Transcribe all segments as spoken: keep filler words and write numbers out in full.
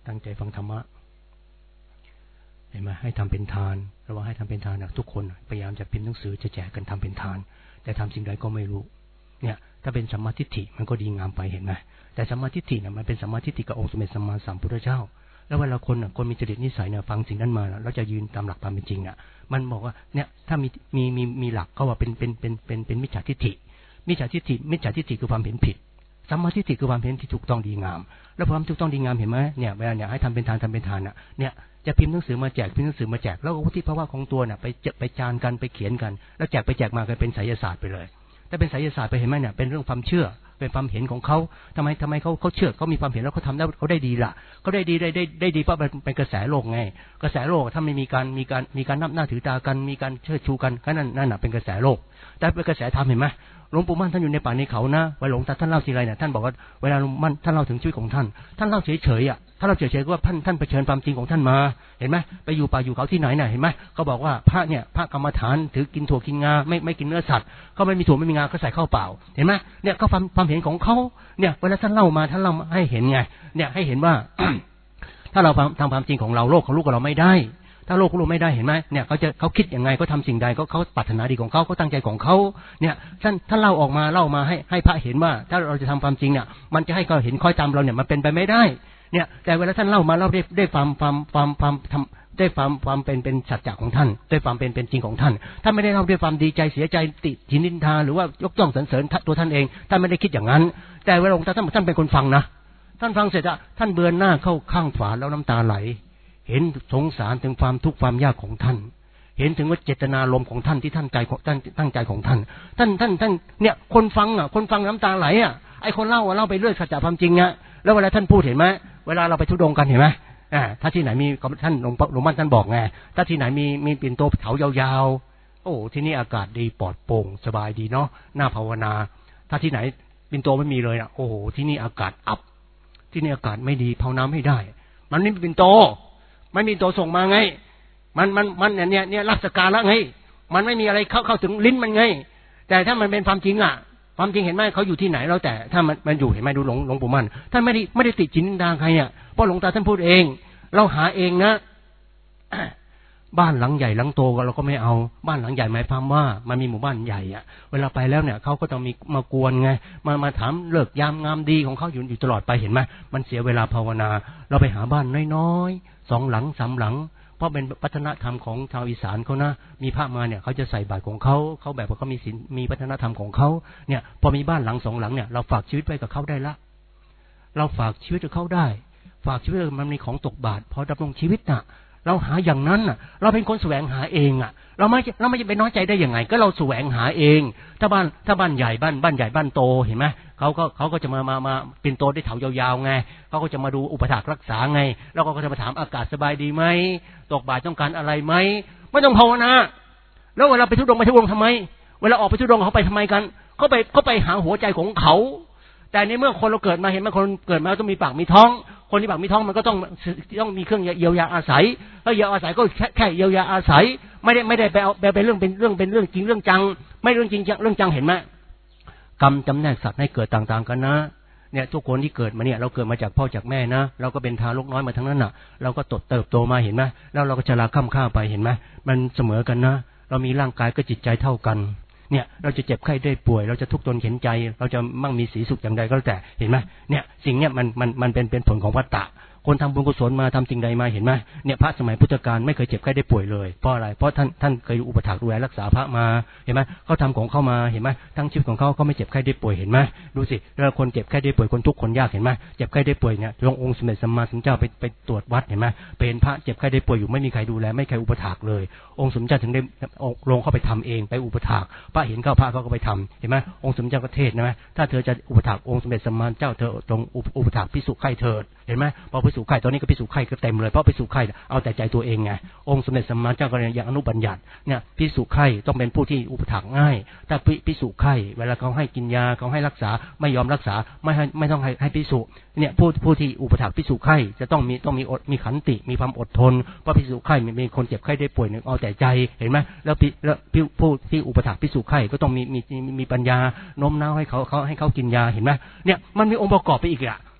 ตั้งใจฟังธรรมะเห็นไหมให้ทำเป็นทานเราว่าให้ทำเป็นทานนะทุกคนพยายามจะพิมพ์หนังสือจะแจกกันทำเป็นทานแต่ทำสิ่งใดก็ไม่รู้เนี่ยถ้าเป็นสัมมาทิฏฐิมันก็ดีงามไปเห็นไหมแต่สัมมาทิฏฐิเนี่ยมันเป็นสัมมาทิฏฐิกับองค์สมเด็จสัมมาสัมพุทธเจ้าแล้วเวลาคนน่ะคนมีจริตนิสัยเนี่ยฟังสิ่งนั้นมาแล้วจะยืนตามหลักความเป็นจริงอ่ะมันบอกว่าเนี่ยถ้ามีมีมีมีหลักก็ว่าเป็นเป็นเป็นเป็นเป็นมิจฉาทิฏฐิมิจฉาทิฏฐิมิจฉาทิฏฐิคือความเห็นผิดสัมมาทิฏฐิคือความเห็นที่ถูกต้องดีงามแล้วความถูกต้องดีงามเห็นไหมเนี่ยเวลาเนี่ยให้ทำเป็นทานทำเป็นทานอ่ะเนี่ยจะพิมพ์หนังสือมาแจกพิมพ์หนังสือมาแจกแล้ววุฒิภาวะของตัวเนี่ยไปไปจานกันไปเขียนกันแล้วแจกไปแจกมาก็เป็นไสยศาสตร์ไปเลยถ้าเป็นไสยศาสตร์ไปเห็นไหมเนี่ยเป็นเรื่องความเชื่อเป็นความเห็นของเขาทำไมทำไมเขาเขาเชื่อเขามีความเห็นแล้วเขาทำได้เขาได้ดีล่ะเขาได้ดีได้ได้ได้ดีเพราะเป็นกระแสโลกไงกระแสโลกถ้าไม่มีการมีการมีการนับหน้าถือตากันมีการเชิดชูกันนั่นนั่นน่ะเป็นกระแสโลกแต่เป็นกระแสธรรมเห็นไหมหลวงปู่มั่นท่านอยู่ในป่าในเขานะเวลาหลวงตาท่านเล่าทีไรเนี่ยท่านบอกว่าเวลาหลวงมั่นท่านเล่าถึงชีวิตของท่านท่านเล่าเฉยๆอ่ะท่านเล่าเฉยๆว่าท่านท่านเผชิญความจริงของท่านมาเห็นไหมไปอยู่ป่าอยู่เขาที่ไหนน่ะเห็นไหมเขาบอกว่าพระเนี่ยพระกรรมฐานถือกินถั่วกินงาไม่ไม่กินเนื้อสัตว์เขาไม่มีถั่วไม่มีงาเขาใส่ข้าวเปล่าเห็นไหมเนี่ยก็ความความเห็นของเขาเนี่ยเวลาท่านเล่ามาท่านเล่าให้เห็นไงเนี่ยให้เห็นว่า ถ้าเราทำความจริงของเราโลกเขารู้กับเราไม่ได้ถ้าโลกรู้ไม่ได้เห็นไหมเนี่ยเขาจะเขาคิดยังไงเขาทำสิ่งใดเขาเขาปรารถนาดีของเขาเขาตั้งใจของเขาเนี่ยท่านท่านเล่าออกมาเล่ามาให้ให้พระเห็นว่าถ้าเราจะทำความจริงเนี่ยมันจะให้เขาเห็นคอยตามเราเนี่ยมันเป็นไปไม่ได้เนี่ยแต่เวลาท่านเล่ามาเล่าได้ได้ความความความความทำได้ความความเป็นเป็นสัจจะของท่านด้วยความเป็นเป็นจริงของท่านท่านไม่ได้เล่าด้วยความดีใจเสียใจติฉินนินทาหรือว่ายกย่องสรรเสริญตัวท่านเองท่านไม่ได้คิดอย่างนั้นแต่เวลาท่านท่านเป็นคนฟังนะท่านฟังเสร็จอะท่านเบือนหน้าเข้าข้างฝาแล้วน้ำตาไหลเห็นสงสารถึงความทุกข์ความยากของท่านเห็นถึงว่าเจตนารมณ์ของท่านที่ท่านใจของท่านตั้งใจของท่านท่านท่านท่านเนี่ยคนฟังอ่ะคนฟังน้ำตาไหลอ่ะไอ้คนเล่าเล่าไปเรื่อยสัจจะความจริงอ่ะแล้วเวลาท่านพูดเห็นไหมเวลาเราไปทุดงกันเห็นไหมอ่าถ้าที่ไหนมีท่านหลวงหลวงมั่นท่านบอกไงถ้าที่ไหนมีมีปิ่นโตเถายาวๆโอ้ที่นี่อากาศดีปลอดโปร่งสบายดีเนาะน่าภาวนาถ้าที่ไหนปิ่นโตไม่มีเลยอ่ะโอ้โหที่นี่อากาศอับที่นี่อากาศไม่ดีภาวนาไม่ได้มันไม่มีปิ่นโตไม่มีตัวส่งมาไงมันมันมันเนี่ยเนี่ยรักษาการละไงมันไม่มีอะไรเข้าเข้าถึงลิ้นมันไงแต่ถ้ามันเป็นความจริงอ่ะความจริงเห็นไหมเขาอยู่ที่ไหนแล้วแต่ถ้ามันมันอยู่เห็นไหมดูหลวงหลวงปู่มั่นท่านไม่ได้ไม่ได้ติดจินดาใครอ่ะเพราะหลวงตาท่านพูดเองเราหาเองนะบ้านหลังใหญ่หลังโตเราก็ไม่เอาบ้านหลังใหญ่หมายความว่ามันมีหมู่บ้านใหญ่อ่ะเวลาไปแล้วเนี่ยเขาก็ต้องมีมากวนไงมามาถามเลิกยามงามดีของเขาอยู่อยู่ตลอดไปเห็นไหมมันเสียเวลาภาวนาเราไปหาบ้านน้อยๆสองหลังสามหลังเพราะเป็นวัฒนธรรมของชาวอีสานเขานะมีพระมาเนี่ยเขาจะใส่บาตรของเขาเขาแบบว่าเขามีศีลมีวัฒนธรรมของเขาเนี่ยพอมีบ้านหลังสองหลังเนี่ยเราฝากชีวิตไว้กับเขาได้ละเราฝากชีวิตกับเขาได้ฝากชีวิตมันมีของตกบาตรพอดำรงชีวิตน่ะเราหาอย่างนั้นน่ะเราเป็นคนแสวงหาเองอ่ะเราไม่เราไม่จะไปน้อยใจได้ยังไงก็เราแสวงหาเองถ้าบ้านถ้าบ้านใหญ่บ้านบ้านใหญ่บ้านโตเห็นไหมเขาก็เขาก็จะมามามาเป็นโตได้เถายาวๆไงเขาก็จะมาดูอุปถากรักษาไงแล้วก็จะมาถามอากาศสบายดีไหมตกบาตรต้องการอะไรไหมไม่ต้องภาวนาแล้วเวลาไปทุดงไปทุดงทำไมเวลาออกไปทุดงเขาไปทำไมกันเขาไปเขาไปหาหัวใจของเขาแต่ในเมื่อคนเราเกิดมาเห็นไหมคนเกิดมาต้องมีปากมีท้องคนที่ปากมีท้องมันก็ต้องต้องมีเครื่องเยียวยาอาศัยแล้วเยียวยาอาศัยก็แค่แค่เยียวยาอาศัยไม่ได้ไม่ได้ไปเอาไปเป็นเรื่องเป็นเรื่องเป็นเรื่องจริงเรื่องจังไม่เรื่องจริงเรื่องจังเห็นไหมกรรมจำแนกสัตว์ให้เกิดต่างๆกันนะเนี่ยทุกคนที่เกิดมาเนี่ยเราเกิดมาจากพ่อจากแม่นะเราก็เป็นทารกน้อยมาทั้งนั้นน่ะเราก็ตดเติบโตมาเห็นไหมแล้วเราก็ชราค่ำค่าไปเห็นไหมมันเสมอกันนะเรามีร่างกายก็จิตใจเท่ากันเนี่ยเราจะเจ็บไข้ได้ป่วยเราจะทุกข์ทนเข็นใจเราจะมั่งมีสีสุขอย่างใดก็แล้วแต่เห็นไหมเนี่ยสิ่งเนี้ยมันมันมันเป็นเป็นผลของวัฏฏะคนทำบุญกุศลมาทำสิ่งใดมาเห็นไหมเนี่ยพระสมัยพุทธกาลไม่เคยเจ็บไข้ได้ป่วยเลยเพราะอะไรเพราะท่านท่านเคยอุปถัมภ์ดูแลรักษาพระมาเห็นไหมเขาทำของเข้ามาเห็นไหมทั้งชีวิตของเขาเขาไม่เจ็บไข้ได้ป่วยเห็นไหมดูสิแล้วคนเจ็บไข้ได้ป่วยคนทุกข์คนยากเห็นไหมเจ็บไข้ได้ป่วยเนี่ยหลวงองค์สมเด็จสัมมาสัมพุทธเจ้าไปไปตรวจวัดเห็นไหมเป็นพระเจ็บไข้ได้ป่วยอยู่ไม่มีใครดูแลไม่ใครอุปถัมภ์เลยองค์สมเด็จเจ้าถึงได้ลงเข้าไปทำเองไปอุปถัมภ์พระเห็นเข้าพระเขาก็ไปทำเห็นไหมองค์สมเด็จเจ้าก็เทศน์นะถ้าเธอจะอุปถัมภ์องค์สมเด็จสัมมาสัมพุทธเจ้าเธอตรงอุปถัมภ์ภิกษุไข้เถิดเห็นไหมพอภิกษุไข้ตอนนี้ก็ภิกษุไข้ก็เต็มเลยเพราะภิกษุไข้เอาแต่ใจตัวเองไงองค์สมเด็จสัมมาสัมพุทธเจ้าก็ยังอนุบัญญัติเนี่ยภิกษุไข้ต้องเป็นผู้ที่อุปถัมภ์ง่ายถ้าภิกษุไข้เวลาเขาให้กินยาเขาให้รักษาไม่ยอมรักษาไม่ให้ไม่ต้องให้ให้ภิกษุเนี่ยผู้ผู้ที่อุปถัมภ์ภิกษุไข้จะต้องมีต้องมีอดมีขันติมีความอดทนเพราะภิกษุไข้มีคนเจ็บไข้ได้ป่วยเนี่ยเอาแต่ใจเห็นไหมแล้วแล้วผู้ที่อุปถัมภ์ภิกษุไข้ก็ต้องมีมีมีปัญญาโน้มน้าวให้เขาเขาให้เขากินยาเห็นไหมเนี่ยมันมีองค์ประกอบไปอีกอ่ะ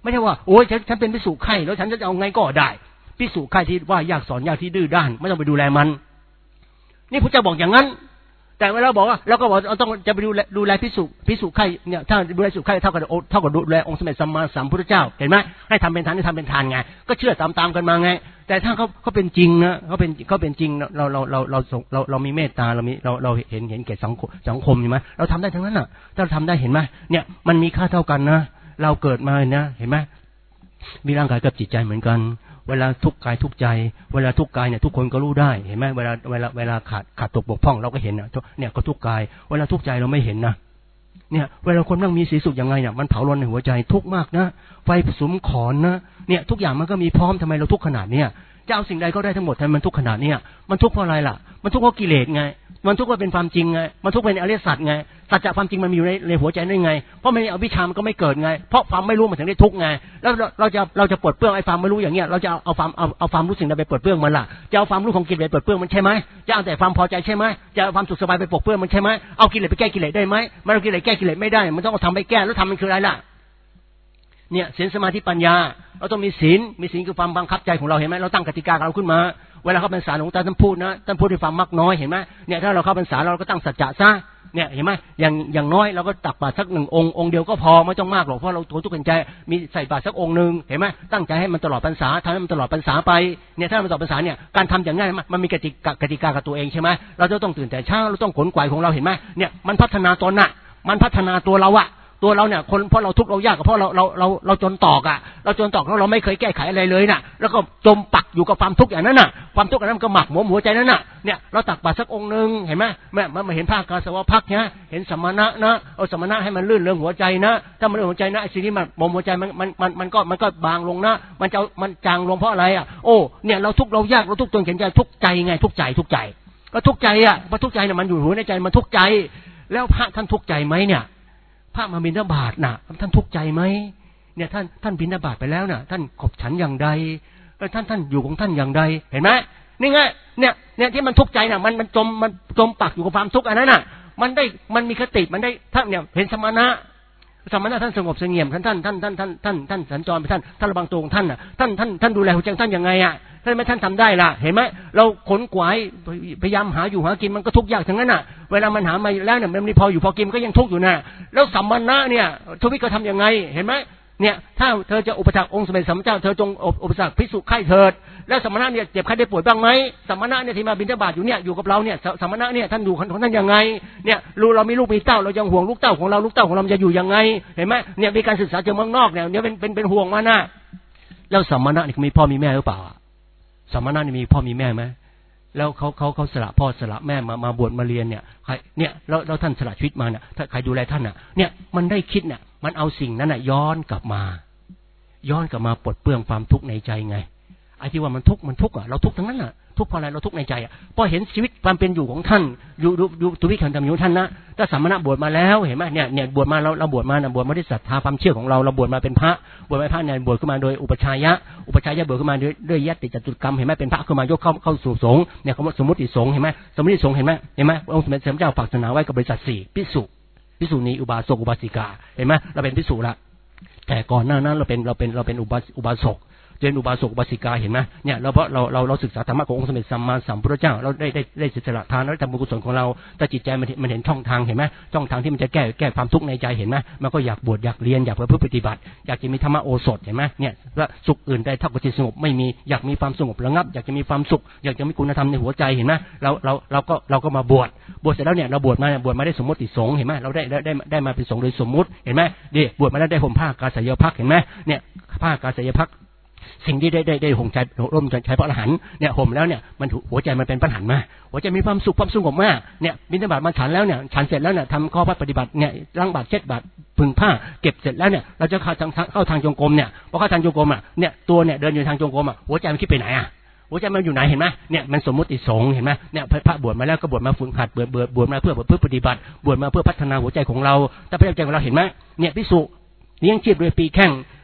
ไม่ใช่ว่าโอ้ยฉันฉันเป็นภิกษุไข่แล้วฉันจะเอาไงก็ได้ภิกษุไข่ที่ว่ายากสอนยากที่ดื้อด้านไม่ต้องไปดูแลมันนี่พระเจ้าบอกอย่างนั้นแต่เวลาบอกว่าเราก็บอกเราต้องจะไปดูแลดูแลภิกษุภิกษุไข่เนี่ยถ้าดูแลภิกษุไข่เท่ากับเท่ากับดูแลองค์สมเด็จสัมมาสัมพุทธเจ้าเห็นไหมให้ทำเป็นทานให้ทำเป็นทานไงก็เชื่อตามๆกันมาไงแต่ถ้าเขาเขาเป็นจริงนะเขาเป็นเขาเป็นจริงเราเราเราเราเราเรามีเมตตาเรามีเราเราเห็นเห็นแก่สังคมสังคมใช่ไหมเราทำได้ทั้งนั้นอ่ะถ้าเราทำได้เห็นไหมเนี่ยมันมีค่าเท่ากันนะเราเกิดมาเนี่ยเห็นไหมมีร่างกายกับจิตใจเหมือนกันเวลาทุกข์กายทุกข์ใจเวลาทุกข์กายเนี่ยทุกคนก็รู้ได้เห็นไหมเวลาเวลาเวลาขาดขาดตกบกพร่องเราก็เห็นนะเนี่ยก็ทุกข์กายเวลาทุกข์ใจเราไม่เห็นนะเนี่ยเวลาคนนั่งมีสีสุขยังไงเนี่ยมันเผาร้อนในหัวใจทุกข์มากนะไฟสุมขอนนะเนี่ยทุกอย่างมันก็มีพร้อมทำไมเราทุกข์ขนาดเนี้ยจะเอาสิ่งใดก็ได้ทั้งหมดทำไมมันทุกข์ขนาดเนี้ยมันทุกข์เพราะอะไรล่ะมันทุกข์เพราะกิเลสไงมันทุกข์เพราะเป็นความจริงไงมันทุกข์เป็นอริยสัจไงสัจจะความจริงมันมีอยู่ในในหัวใจได้ไงเพราะไม่เอาวิชามันก็ไม่เกิดไงเพราะความไม่รู้มันถึงได้ทุกข์ไงแล้วเราจะเราจะปลดเปลื้องไอ้ความไม่รู้อย่างเงี้ยเราจะเอาความเอาเอาความรู้สิ่งใดไปปลดเปลื้องมันล่ะจะเอาความรู้ของกิเลสไปปลดเปลื้องมันใช่ไหมจะเอาแต่ความพอใจใช่ไหมจะเอาความสุขสบายไปปลดเปลื้องมันใช่ไหมเอากิเลสไปแก้กิเลสได้ไหมมันเอากิเลสแก้กิเลสไม่ได้มันต้องเอาทำไปแก้แล้วทำมันคืออะไรล่ะเนี่ยศีลสมาธิปัญญาเราต้องมีศีลมีศีลคือความบังคับใจของเราเห็นไหมเราตั้งกติกาเราขึ้นมาเวลาเข้าพรรษาหลวงตาท่านพูดนะท่านพูดด้วยความมักน้อยเห็นไหมเนี่ยถ้าเราเข้าพรรษาเราก็ตั้งสัจจะซะเนี่ยเห็นไหมอย่างอย่างน้อยเราก็ตักบาตรสักหนึ่งองค์องค์เดียวก็พอไม่ต้องมากหรอกเพราะเราทุกข์ใจมีใส่บาตรสักองค์หนึ่งเห็นไหมตั้งใจให้มันตลอดพรรษาทำให้มันตลอดพรรษาไปเนี่ยถ้ามันตลอดพรรษาเนี่ยการทำอย่างง่ายมันมีกติกากติกากับตัวเองใช่ไหมเราจะต้องตื่นแต่เช้าเราต้องขนขวายของเราเห็นไหมเนี่ยมันพัฒนาตนน่ะมันพัฒนาตัวเราอะตัวเราเนี่ยคนเพราะเราทุกข์เรายากก็เพราะเราเราเราเราจนตอกอ่ะเราจนตอกแล้วเราไม่เคยแก้ไขอะไรเลยน่ะแล้วก็จมปักอยู่กับความทุกข์อย่างนั้นน่ะความทุกข์อันนั้นก็หมักหมมหัวใจนั้นน่ะเนี่ยเราตักบาตรสักองค์นึงเห็นไหมแม่มาเห็นภาคกาสวะพักเนี่ยเห็นสมณะนะเอาสมณะให้มันลื่นเรื่องหัวใจนะถ้ามันเรื่องหัวใจนะไอ้สิ่งนี้มันหมมหัวใจมันมันมันมันก็มันก็บางลงนะมันจะมันจางลงเพราะอะไรอ่ะโอ้เนี่ยเราทุกข์เรายากเราทุกข์จนเข็นใจทุกข์ใจไงทุกข์ใจทุกข์ใจก็ทุกข์ใจอ่ะเพราะทุกข์ใจเนี่ยมันอยู่หัวในใจมันทุกข์ใจแล้วพระท่านทุกข์ใจไหมเนี่ยพระมาบิณฑบาตน่ะท่านทุกข์ใจไหมเนี่ยท่านท่านบิณฑบาตไปแล้วน่ะท่านขบฉันอย่างใดแล้วท่านท่านอยู่ของท่านอย่างใดเห็นไหมนี่ไงเนี่ยเนี่ยที่มันทุกข์ใจน่ะมันมันจมมันจมปักอยู่กับความทุกข์อันนั้นน่ะมันได้มันมีคติมันได้ท่านเนี่ยเห็นสมณะสมณะท่านสงบเสงี่ยมท่านท่านท่านท่านท่านท่านท่านสัญจรไปท่านท่านระวังตัวของท่านน่ะท่านท่านท่านดูแลหัวใจท่านยังไงอ่ะท่านไม่ท่านทำได้ล่ะเห็นไหมเราขนขวายพยายามหาอยู่หากินมันก็ทุกข์ยากทั้งนั้นน่ะเวลามันหามาแล้วเนี่ยมันไม่พออยู่พอกินก็ยังทุกข์อยู่น่ะแล้วสัมมณะเนี่ยทวิก็ทำยังไงเห็นไหมเนี่ยถ้าเธอจะอุปถัมภ์องค์สมเด็จสัมมาสัมพุทธเจ้าเธอจงอุปถัมภ์ภิกษุไข้เถิดแล้วสัมมณะเนี่ยเจ็บไข้ได้ป่วยบ้างไหมสัมมณะเนี่ยที่มาบิณฑบาตอยู่เนี่ยอยู่กับเราเนี่ยสัมมณะเนี่ยท่านอยู่ของท่านยังไงเนี่ยรู้เรามีลูกมีเต้าเรายังห่วงลูกเต้าของเราลูกเต้าของเราจะอยู่ยังไงเห็นไหมเนี่ยมีการศึกษาจากเมืองนอกเนี่ยเนี่ยเป็นเป็นเป็นห่วงมานะแล้วสัมมณะนี่มีพ่อมีแม่หรือเปล่าสัมมณะนี่มีพ่อมีแม่ไหมแล้วเขาเขาเขาสละพ่อสละแม่มามาบวชมาเรียนเนี่ยใครเนี่ยแล้วแล้วท่านสละชีวิตมาเนี่ยถ้าใครดูแลท่านน่ะเนี่ยมันได้คิดเนี่ยมันเอาสิ่งนั้นน่ะย้อนกลับมาย้อนกลับมาปลดเปลื้องความทุกข์ในใจไงไอ้ที่ว่ามันทุกข์มันทุกข์อ่ะเราทุกข์ทั้งนั้นน่ะทุกข์เพราะอะไรเราทุกข์ในใจอ่ะพอเห็นชีวิตความเป็นอยู่ของท่านอยู่ดูดูทุวิคันธรรมอยู่ท่านนะถ้าสัมมณะบวชมาแล้วเห็นไหมเนี่ยเนี่ยบวชมาเราเราบวชมานะบวชมาด้วยศรัทธาความเชื่อของเราเราบวชมาเป็นพระบวชมาพระเนี่ยบวชขึ้นมาโดยอุปชัยยะอุปชัยยะบวชขึ้นมาด้วยด้วยยติจตุกรรมเห็นไหมเป็นพระขึ้นมายกเข้าเข้าสู่สงฆ์เนี่ยเขาสมมติสงฆ์เห็นไหมสมมติสงฆ์เห็นไหมเห็นไหมองค์สมเด็จพระเจ้าฝากศาสนาไว้กับบริษัทสี่ภิกษุภิกษุณีอุบาสกอุบาสิกาเห็นไหมเราเป็นภิกษุละแต่ก่อนหน้านั้นเราเป็นเราเป็นเราเป็นอุบาอุบาสกเรียนอุบาสกอุบาสิกาเห็นไหมเนี่ยเราเพราะเราเราเราศึกษาธรรมะขององค์สมเด็จสัมมาสัมพุทธเจ้าเราได้ได้ได้เสียสละทานแล้วทำบุญกุศลของเราแต่จิตใจมันมันเห็นช่องทางเห็นไหมช่องทางที่มันจะแก้แก้ความทุกข์ในใจเห็นไหมมันก็อยากบวชอยากเรียนอยากเพื่อปฏิบัติอยากจะมีธรรมะโอสถเห็นไหมเนี่ยว่าสุขอื่นใดเท่ากับจิตสงบไม่มีอยากมีความสงบระงับอยากจะมีความสุขอยากจะมีคุณธรรมในหัวใจเห็นไหมเราเราเราก็เราก็มาบวชบวชเสร็จแล้วเนี่ยเราบวชมาบวชมาได้สมมติสงฆ์เห็นไหมเราได้ได้ได้ได้มาเป็นสงฆ์โดยสมมุติเห็นไหมดิบวชมาแล้วได้ห่มผ้ากาสายภักดิ์เห็นไหมเนี่ยผ้ากาสายภักดิ์สิ่งที่ได้ได้ได้ห่มใจร่มใจพระอรหันต์เนี่ยห่มแล้วเนี่ยมันหัวใจมันเป็นพระอรหันต์มาหัวใจมีความสุขความสงบมากเนี่ยบิณฑบาตมาฉันแล้วเนี่ยฉันเสร็จแล้วเนี่ยทำข้อปฏิบัติเนี่ยล้างบาตรเช็ดบาตรพึงผ้าเก็บเสร็จแล้วเนี่ยเราจะเข้าทางเข้าทางจงกรมเนี่ยพอเข้าทางจงกรมอ่ะเนี่ยตัวเนี่ยเดินอยู่ทางจงกรมอ่ะหัวใจมันคิดไปไหนอ่ะหัวใจมันอยู่ไหนเห็นไหมเนี่ยมันสมมติสงฆ์เห็นไหมเนี่ยพระบวชมาแล้วก็บวชมาฝึกหัดบวชบวชบวชมาเพื่อเพื่อปฏิบัติบวชมาเพื่อพัฒนาหัวใจของเราแต่พระใจของเราเห็นไหมเนี่ยภิกษุเลี้ยงชีพโดยปีแข้ง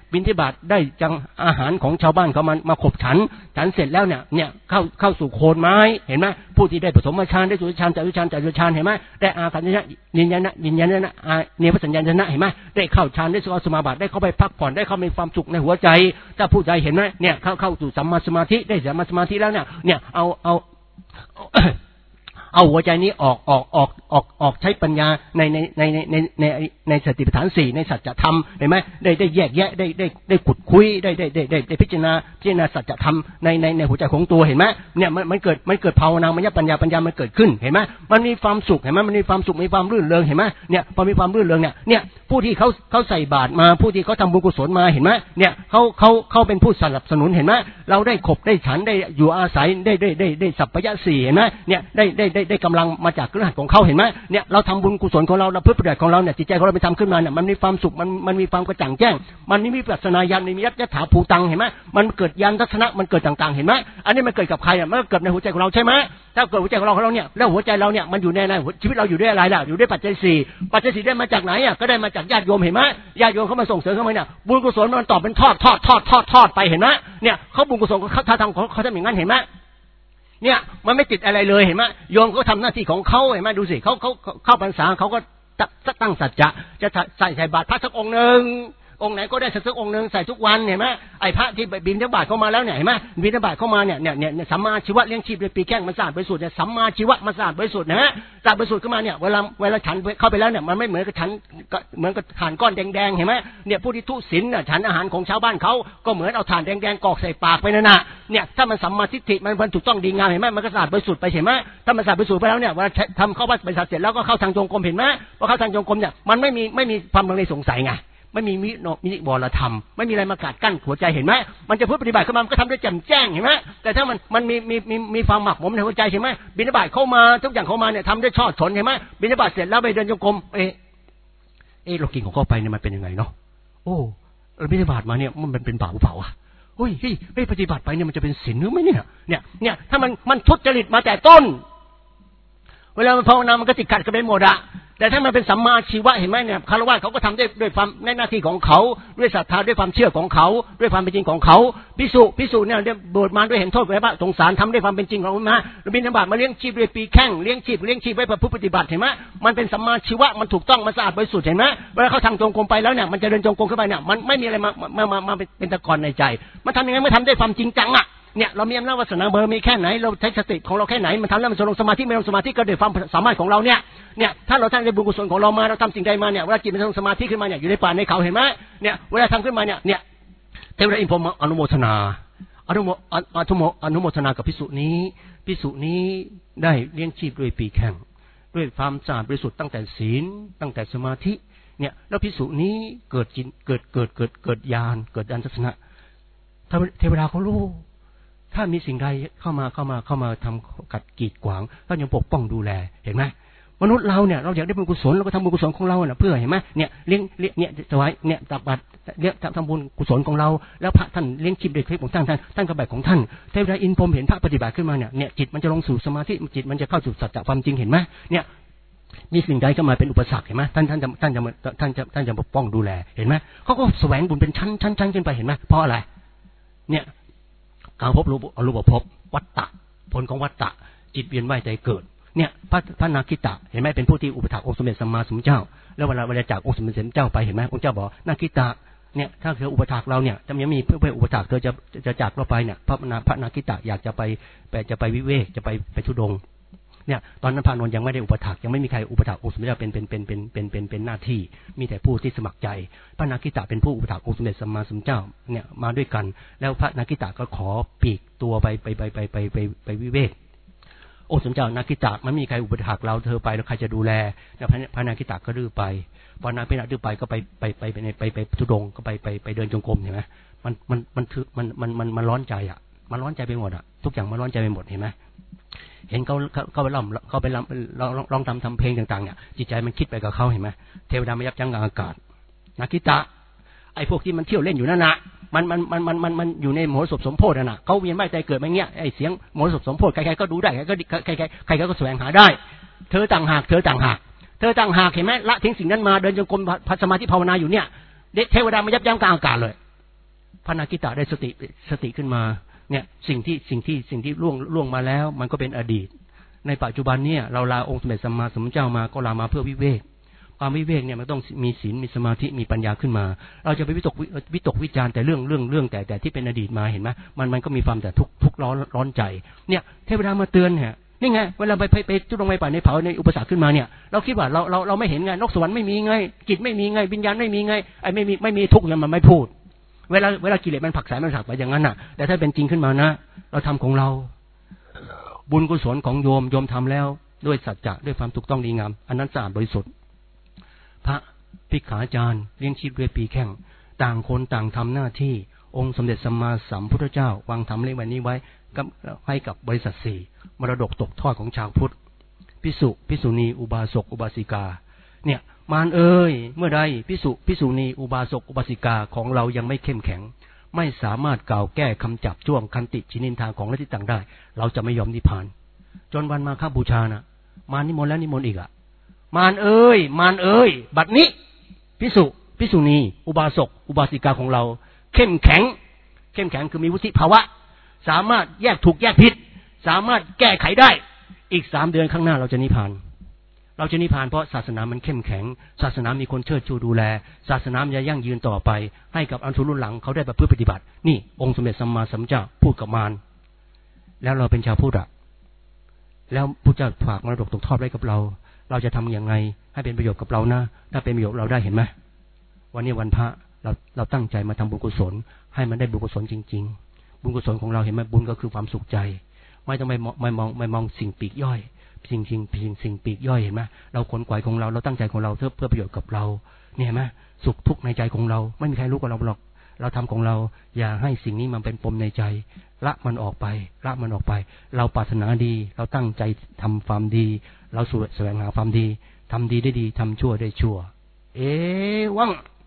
บิณฑบาตได้จังอาหารของชาวบ้านเขามามาขบฉันฉันเสร็จแล้วเนี่ยเนี่ยเข้าเข้าสู่โคนไม้เห็นไหมผู้ที่ได้ผสมฌานได้สุฌานจตุฌานจตุฌานเห็นไหมได้อาการญะนิญญนะนิญญนะอาเนปสัญญาณนะเห็นไหมได้เข้าฌานได้เข้าสมาบัติได้เข้าไปพักผ่อนได้เข้ามีความสุขในหัวใจถ้าผู้ใจเห็นไหมเนี่ยเข้าเข้าสู่สัมมาสมาธิได้สัมมาสมาธิแล้วเนี่ยเนี่ยเอาเอาเอาหัวใจนี้ออกออกออกออกออกใช้ปัญญาในในในในในในในสติปัฏฐานสี่ในสัจธรรมเห็นไหมได้ได้แยกแยะได้ได้ได้ขุดคุยได้ได้ได้ได้ได้พิจารณาพิจารณาสัจธรรมในในในหัวใจของตัวเห็นไหมเนี่ยมันมันเกิดมันเกิดภาวนามัญญปัญญาปัญญามันเกิดขึ้นเห็นไหมมันมีความสุขเห็นไหมมันมีความสุขมีความรื่นเริงเห็นไหมเนี่ยพอมีความรื่นเริงเนี่ยเนี่ยผู้ที่เขาเขาใส่บาตรมาผู้ที่เขาทำบุญกุศลมาเห็นไหมเนี่ยเขาเขาเขาเป็นผู้สนับสนุนเห็นไหมเราได้ขบได้ฉันได้อยู่อาศัยได้ได้ได้ได้สัพพยะสี่เห็นไหมเนี่ยได้ได้ได้ได้กำลังมาจากรหัสของเขาเห็นไหมเนี่ยเราทำบุญกุศลของเราเราเพื่อประโยชน์ของเราเนี่ยจิตใจของเราไปทำขึ้นมาเนี่ยมันมีความสุขมันมันมีความกระจ่างแจ้งมันมีวิปัสสนาญาณมียัตถาภูตังเห็นไหมมันเกิดญาณทัศนะมันเกิดต่างๆเห็นไหมอันนี้มันเกิดกับใครอ่ะมันเกิดในหัวใจของเราใช่ไหมถ้าเกิดหัวใจของเราของเราเนี่ยแล้วหัวใจเราเนี่ยมันอยู่ในในชีวิตเราอยู่ด้วยอะไรล่ะอยู่ด้วยปัจจัยสี่ปัจจัยสี่ได้มาจากไหนอ่ะก็ได้มาจากญาติโยมเห็นไหมญาติโยมเขามาส่งเสริมเข้ามาเนี่ยบุญกุศลมันตอบเป็นทอดทอดทอดทอดทอดไปเห็นไหมเนี่ยเขาบุญกุศลเขาทำของเขาทำอย่างนั้นเห็นไหมเนี่ยมันไม่ติดอะไรเลยเห็นไหมโยมเขาทำหน้าที่ของเขาเห็นไหมดูสิเขาเขาเข้าพรรษาเขาก็ตั้งสัจจะจะใส่ใส่บาตรพระสักองค์หนึ่งองค์ไหนก็ได้สักองค์หนึ่งใส่ทุกวันเห็นไหมไอ้พระที่บิณฑบาตเข้ามาแล้วเนี่ยเห็นไหมบิณฑบาตเข้ามาเนี่ยเนี่ยเนี่ยสัมมาชีวะเลี้ยงชีพด้วยปีแข้งมันสะอาดบริสุทธิ์เนี่ยสัมมาชีวะมันสะอาดบริสุทธิ์นะฮะสะอาดบริสุทธิ์ขึ้นมาเนี่ยเวลาเวลาฉันเข้าไปแล้วเนี่ยมันไม่เหมือนกับฉันเหมือนกับถ่านก้อนแดงๆเห็นไหมเนี่ยผู้ที่ทุศีลเนี่ยฉันอาหารของชาวบ้านเขาก็เหมือนเอาถ่านแดงๆกรอกใส่ปากไปนั่นน่ะเนี่ยถ้ามันสัมมาทิฏฐิมันมันถูกต้องดีงามเห็นไหมมันก็สะอาดบริสุทธิ์ไปเห็นไหมถ้ามันสะอาดบริสุทธิ์ไปแล้วเนี่ยเวลาทำเข้าวัดบริษัทเสร็จแล้วก็เข้าทางจงกรมเห็นไหมพอเข้าทางจงกรมเนี่ยมันไม่มีไม่มีความลังเลสงสัยไงไม่มีมิโนมิวรธรรมไม่มีอะไรมากัดกั้นหัวใจเห็นไหมมันจะพูดปฏิบัติขึ้นมามันก็ทำด้วยแจ่มแจ้งเห็นไหมแต่ถ้ามันมันมีมีมีมีความหมักหมมในหัวใจเห็นไหมบิณฑบาตเข้ามาทุกอย่างเข้ามาเนี่ยทำด้วยชอบฉนเห็นไหมบิณฑบาตเสร็จแล้วไปเดินจงกรมเออเออเรากินของเข้าไปเนี่ยมันเป็นยังไงเนาะโอ้เราบิณฑบาตมาเนี่ยมันเป็นบาปหรือเปล่าอะเฮ้ยเฮ้ยไม่ปฏิบัติไปเนี่ยมันจะเป็นศีลหรือไม่เนี่ยเนี่ยเนี่ยถ้ามันมันทุจริตมาแต่ต้นเวลามันภาวนามันก็ติดขัดกันไปหมดอะแต่ถ้ามันเป็นสัมมาชีวะเห็นไหมเนี่ยคารวะเขาก็ทำด้วยด้วยความในหน้าที่ของเขาด้วยศรัทธาด้วยความเชื่อของเขาด้วยความเป็นจริงของเขาภิกษุภิกษุเนี่ยบวชมาด้วยเห็นโทษไว้ว่าสงสารทำด้วยความเป็นจริงของมันนะบิณฑบาตมาเลี้ยงชีพด้วยปีแข้งเลี้ยงชีพเลี้ยงชีพไว้เพื่อปฏิบัติเห็นไหมมันเป็นสัมมาชีวะมันถูกต้องมันสะอาดบริสุทธิ์เห็นไหมเวลาเขาทำจงกรมไปแล้วเนี่ยมันจะเดินจงกรมเข้าไปเนี่ยมันไม่มีอะไรมามามามาเป็นตะกอนในใจมันทำยังไงไม่ทำด้วยความจริงจังอะเนี่ยเรามีอำนาจวาสนาเบอร์มีแค่ไหนเราใช้สติของเราแค่ไหนมันทำแล้วมันจะลงสมาธิไม่ลงสมาธิก็ด้วยความสามารถของเราเนี่ยเนี่ยถ้าเราทำในบุญกุศลของเรามาเราทำสิ่งใดมาเนี่ยเวลาจิตมันลงสมาธิขึ้นมาเนี่ยอยู่ในป่าในเขาเห็นไหมเนี่ยเวลาทำขึ้นมาเนี่ยเนี่ยเทวดาอินพรหมอนุโมทนาอนุโมอนุโมอนุโมทนากับภิกษุนี้ภิกษุนี้ได้เลี้ยงชีพด้วยปีแข้งด้วยความสะอาดบริสุทธิ์ตั้งแต่ศีลตั้งแต่สมาธิเนี่ยแล้วภิกษุนี้เกิดจิตเกิดเกิดเกิดเกิดญาณเกิดญาณทัศนะเทวดาเขารู้ถ้ามีสิ่งใดเข้ามาเข้ามาเข้ามาทำกัดกีดขวางก็ยังปกป้องดูแลเห็นไหมมนุษย์เราเนี่ยเราอยากได้บุญกุศลเราก็ทำบุญกุศลของเราเนี่ยเพื่อเห็นไหมเนี่ยเลี้ยงเลี้ยงเนี่ยถวายเนี่ยตักบาตรเลี้ยงทำบุญกุศลของเราแล้วพระท่านเลี้ยงชีพเด็กเล็กของท่านท่านท่านก็แบบของท่านเทวดาอินพรหมเห็นพระปฏิบัติขึ้นมาเนี่ยเนี่ยจิตมันจะลงสู่สมาธิจิตมันจะเข้าสู่สัจจะความจริงเห็นไหมเนี่ยมีสิ่งใดเข้ามาเป็นอุปสรรคเห็นไหมท่านท่านจะท่านจะท่านจะท่านจะปกป้องดูแลเห็นไหมเขาก็แสวงบุญเป็นชั้นชั้นชั้นขึ้นไปเห็นไหมเพราะอะไรเนี่ยการพบรูปอรูปภพวัฏฏะผลของวัฏฏะจิตเวียนว่ายใจเกิดเนี่ยพระพระนาคิตะเห็นไหมเป็นผู้ที่อุปถัมภ์องค์สมเด็จสัมมาสัมพุทธเจ้าแล้วเวลาเวลาจากองค์สมเด็จสัมมาสัมพุทธเจ้าไปเห็นไหมองค์เจ้าบอกนาคิตะเนี่ยถ้าเธออุปถัมภ์เราเนี่ยจะยังมีเพื่อเพื่ออุปถัมภ์เธอจะจะจากเราไปเนี่ยพระนาพระนาคิตะอยากจะไปไปจะไปวิเวกจะไปไปทุดงค์เนี่ยตอนนั้นพระนนท์ยังไม่ได้อุปถัมภ์ยังไม่มีใครอุปถัมภ์องค์สมเด็จเป็นเป็นเป็นเป็นเป็นเป็นเป็นหน้าที่มีแต่ผู้ที่สมัครใจพระนาคิตะเป็นผู้อุปถัมภ์องค์สมเด็จสัมมาสัมพุทธเจ้าเนี่ยมาด้วยกันแล้วพระนาคิตะก็ขอปีกตัวไปไปไปไปไปไปไปวิเวกองค์สมเด็จนาคิตะมันมีใครอุปถัมภ์เราเธอไปแล้วใครจะดูแลแล้วพระนาคิตะก็ดื้อไปพอนาคิตะดื้อไปก็ไปไปไปไปไปไปทุดงก็ไปไปไปเดินจงกรมเห็นไหมมันมันมันถือมันมันมันมันร้อนใจอ่ะมันร้อนใจไปหมดอ่ะทุกอย่างมันร้อนใจไปหมดเห็นไหมเห็นเขาเขาไปล่ำเขาไปล่ำลองลองทำทำเพลงต่างๆเนี่ยจิตใจมันคิดไปกับเขาเห็นไหมเทวดาไม่ยับยั้งอากาศนาคิตะไอ้พวกที่มันเที่ยวเล่นอยู่นั่นน่ะมันมันมันมันมันมันอยู่ในมโหสถสมโพธิน่ะเขาเวียนว่ายใจเกิดมาเงี้ยไอ้เสียงมโหสถสมโพธิใครๆก็ดูได้ใครก็ใครๆใครๆก็แสวงหาได้เธอต่างหากเธอต่างหากเธอต่างหากเห็นไหมละทิ้งสิ่งนั้นมาเดินจงกรมสมาธิภาวนาอยู่เนี่ยเทวดาไม่ยับยั้งอากาศเลยพระนาคิตะได้สติสติขึ้นมาเนี่ยสิ่งที่สิ่งที่สิ่งที่ล่วงล่วงมาแล้วมันก็เป็นอดีตในปัจจุบันเนี่ยเราลาองค์สมเด็จสัมมาสัมพุทธเจ้ามาก็ลามาเพื่อวิเวกความวิเวกเนี่ยมันต้องมีศีลมีสมาธิมีปัญญาขึ้นมาเราจะไปวิตกวิตกวิจารแต่เรื่องเรื่องเรื่องแต่แต่ที่เป็นอดีตมาเห็นไหมมันมันก็มีความแต่ทุกทุกร้อนร้อนใจเนี่ยเทวดามาเตือนเนี่ยนี่ไงเวลาไปไปไปจุดลงไปป่าในเผาในอุปสรรคขึ้นมาเนี่ยเราคิดว่าเราเราเราไม่เห็นไงนกสวรรค์ไม่มีไงจิตไม่มีไงวิญญาณไม่มีไงไอ้ไม่มีไม่มีทุกข์เนี่ยมันไม่พูดเวลาเวลากิเลสมันผลักไสมันผลักไปอย่างนั้นน่ะแต่ถ้าเป็นจริงขึ้นมานะเราทำของเราบุญกุศลของโยมโยมทำแล้วด้วยสัจจะด้วยความถูกต้องดีงามอันนั้นสะอาดบริสุทธิ์พระภิกขาจารย์เลี้ยงชีพด้วยปีแข้งต่างคนต่างทำหน้าที่องค์สมเด็จสัมมาสัมพุทธเจ้าวางธรรมเรื่องนี้ไว้ให้กับบริษัทสี่มรดกตกทอดของชาวพุทธภิกษุภิกษุณีอุบาสกอุบาสิกาเนี่ยมารเอ้ยเมื่อใดภิกษุภิกษุณีอุบาสกอุบาสิกาของเรายังไม่เข้มแข็งไม่สามารถกล่าวแก้คำจับจ้วงคันติชินินทาของลัทธิต่างได้เราจะไม่ยอมนิพพานจนวันมาฆบูชานะมารนิมนต์แล้วนิมนต์อีกอ่ะมารเอ้ยมารเอ้ยบัดนี้ภิกษุภิกษุณีอุบาสกอุบาสิกาของเราเข้มแข็งเข้มแข็งคือมีวุฒิภาวะสามารถแยกถูกแยกผิดสามารถแก้ไขได้อีกสามเดือนข้างหน้าเราจะนิพพานเราจะนิพพานเพราะศาสนามันเข้มแข็งศาสนามีคนเชิดชูดูแลศาสนาจะยั่งยืนต่อไปให้กับอันทุรุ่นหลังเขาได้ประพฤติปฏิบัตินี่องค์สมเด็จสัมมาสัมพุทธเจ้าพูดกับมารแล้วเราเป็นชาวพุทธอะแล้วพุทธเจ้าฝากมรดกตกทอดไว้กับเราเราจะทำอย่างไงให้เป็นประโยชน์กับเรานะถ้าเป็นประโยชน์เราได้เห็นไหมวันนี้วันพระเราเราตั้งใจมาทำบุญกุศลให้มันได้บุญกุศลจริงๆบุญกุศลของเราเห็นไหมบุญก็คือความสุขใจไม่ต้องไม่ไม่มองไม่มองสิ่งปีกย่อยสิ่งสิ่งสิ่งสิ่งปีกย่อยเห็นไหมเราขนขวายของเราเราตั้งใจของเราเพื่อเพื่อประโยชน์กับเราเนี่ยเห็นไหมสุขทุกข์ในใจของเราไม่มีใครรู้กับเราหรอกเราทำของเราอย่าให้สิ่งนี้มันเป็นปมในใจละมันออกไปละมันออกไปเราปรารถนาดีเราตั้งใจทำความดีเราแสวงหาความดีทำดีได้ดีทำชั่วได้ชั่วเอวัง